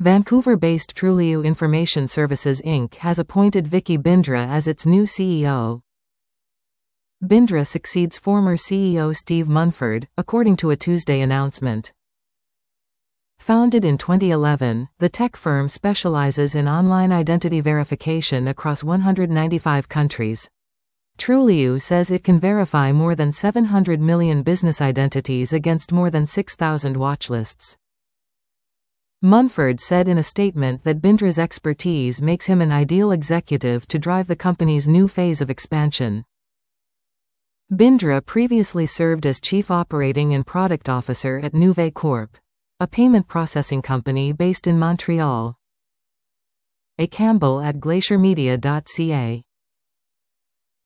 Vancouver-based Trulioo Information Services Inc. has appointed Vicky Bindra as its new CEO. Bindra succeeds former CEO Steve Munford, according to a Tuesday announcement. Founded in 2011, the tech firm specializes in online identity verification across 195 countries. Trulioo says it can verify more than 700 million business identities against more than 6,000 watchlists. Munford said in a statement that Bindra's expertise makes him an ideal executive to drive the company's new phase of expansion. Bindra previously served as Chief Operating and Product Officer at Nuvei Corp., a payment processing company based in Montreal. A. Campbell at glaciermedia.ca